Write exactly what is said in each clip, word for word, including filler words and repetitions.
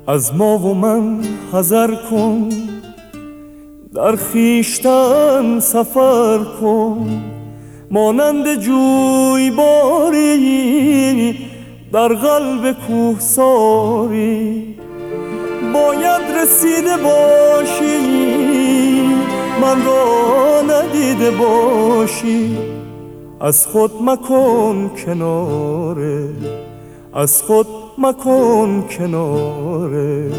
از ما و من حذر کن، در خویشتن سفر کن، مانند جویباری در قلب کوهساری. باید رسیده باشی من را ندیده باشی، از خود مکن کناره، از خود مکن کناره.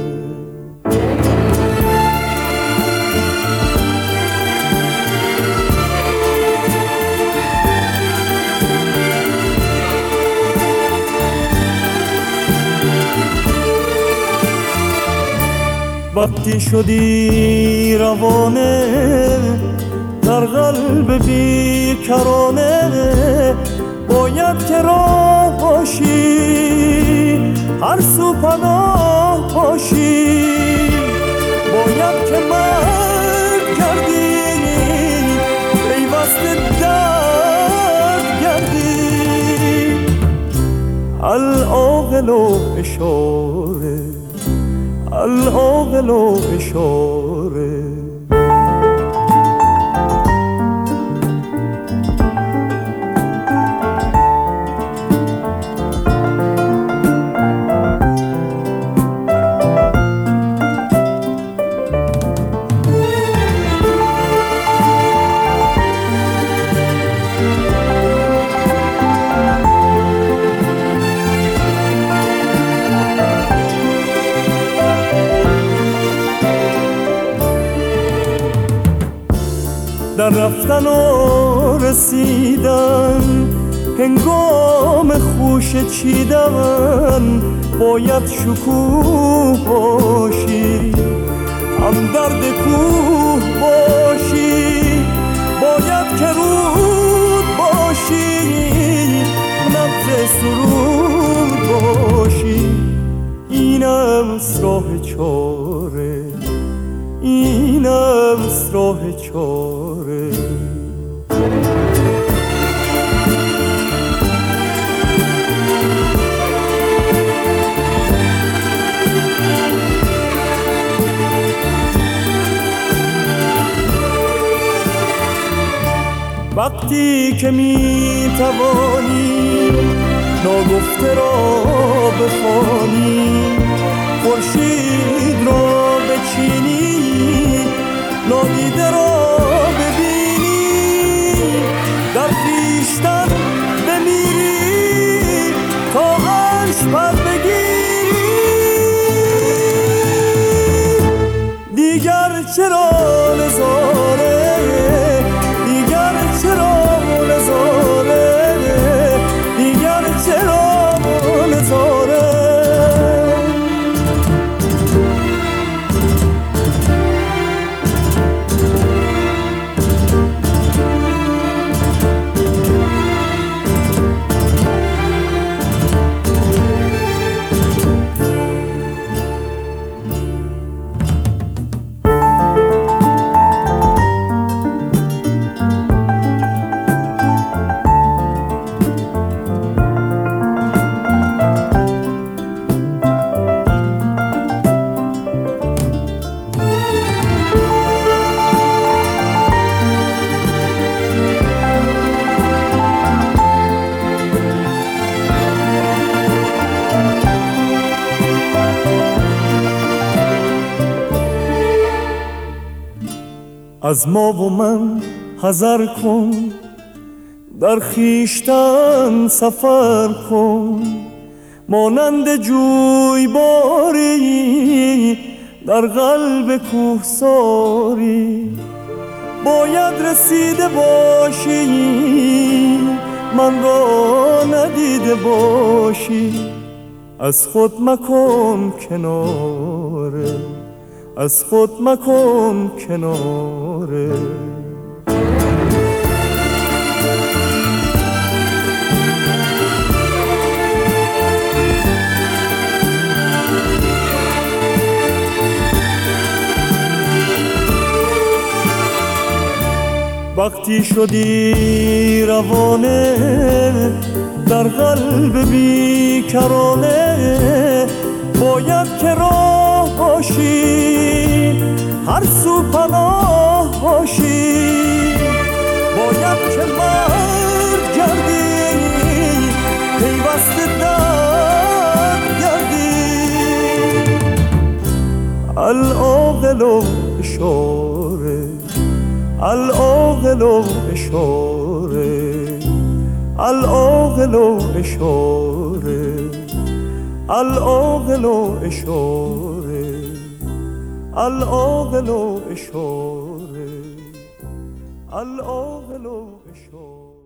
وقتی شدی روانه در قلب بیکرانه، باید که راه باشی هر سو پناه باشی. باید که مرد گردی پیوسته درد گردی. العاقل و اشاره، العاقل و اشاره. در رفتن و رسیدن هنگام خوش چیدن، باید شکوه باشی هم درد کوه باشی. باید که رود باشی نبض سرود باشی. اینم راه چاره، اینم راه چاره. وقتی که می توانی ناگفته را بخوانی، خورشید را بچینی نادیده را ببینی، در خویشتن بمیری تا عرش پر بگیری. دیگر چرا نظاره، دیگر چرا نظاره، دیگر چرا نظاره. از ما و من حذر کن، در خویشتن سفر کن، مانند جویباری در قلب کوهساری. باید رسیده باشی من را ندیده باشی، از خود مکن کناره، از خود مکن کناره. وقتی شدی روانه در قلب بیکرانه، باید که راه باشی، هر سو پناه باشی. باید که مرد گردی، پیوسته درد گردی. العاقل و اشاره، العاقل و اشاره، العاقل و اشاره، العاقل و اشاره، العاقل و اشاره، العاقل و اشاره.